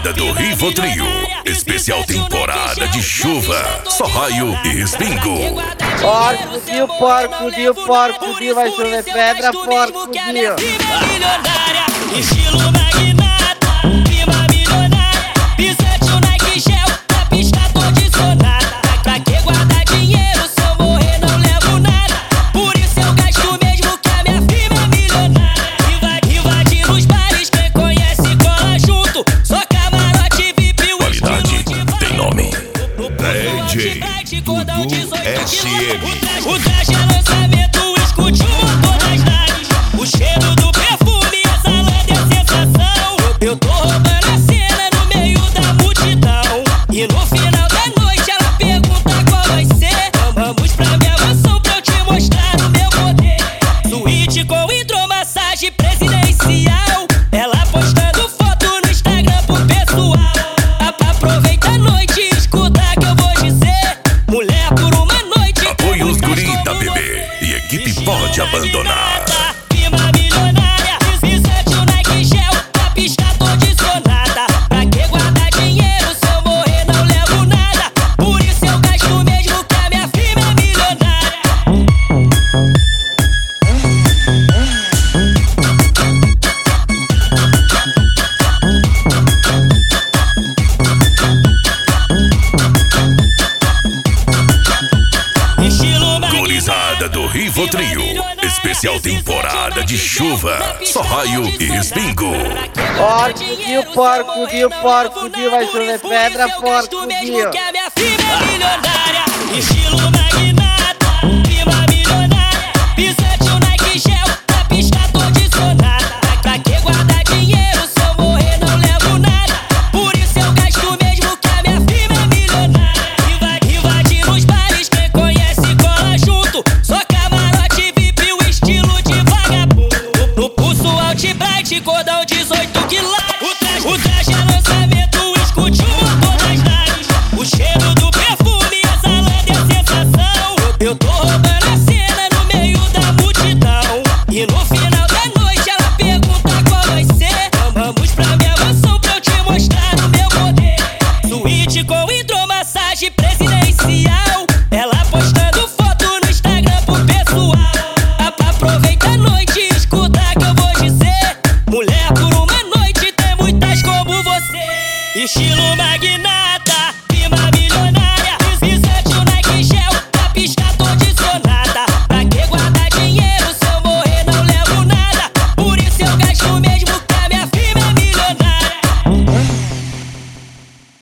Gurizada do Rivotril, especial temporada de chuva, só raio e respingo. Porco, dio, vai chover pedra, porco, dio. Estilo magnata, prima milionária, pisante o Nike Gel, na pista tô de sonata. Pra que guardar dinheiro, se eu morrer não levo nada. Por isso eu gasto mesmo que a minha firma é milionária. Invadindo os bares, quem conhece cola junto. Só camarote VIP, o Qualidade tem nome. DJ Dudu SM. O traje é lançamento, escute o motor das naves. O cheiro do perfume exalando a sensação. Eu tô roubando a cena no meio da multidão. E no final da noite ela pergunta qual vai ser. Vamos pra minha mansão pra eu te mostrar o meu poder. Suíte com hidromassagem presidencial. Ela postando foto no Instagram pro pessoal. Aproveita a noite e escuta que eu vou dizer. Mulher por uma noite. Apoie os guri da bebê e equipe pode abandonar. Prima milionária, pisante o Nike Gel, na pista tô de sonata. Pra que guardar dinheiro, se eu morrer não levo nada. Por isso eu gasto mesmo que a minha firma é milionária. Gurizada do Rivotril, especial temporada de chuva, só raio e respingo. Porco, dio, vai chover pedra, porco, dio. Que a minha firma é milionária. Estilo magnata, prima milionária, pisante o Nike Gel, na pista tô de sonata. Pra que guardar dinheiro, se eu morrer não levo nada. Por isso eu gasto mesmo que a minha firma é milionária. Invadindo os bares, quem conhece cola junto. Só camarote VIP, o estilo de vagabundo. No pulso Outbright, cordão 18 quilates. O traje é lançamento, escute o motor das naves. O cheiro do perfume exalando a sensação. Eu tô roubando a cena no meio da multidão. E no final da noite ela pergunta qual vai ser. Vamos pra minha mansão pra eu te mostrar o meu poder. Suíte com hidromassagem presidencial. Ela postando foto no Instagram pro pessoal. Aproveita a noite e escuta que eu vou dizer. Mulher por uma noite, tem muitas como você. Estilo magnata.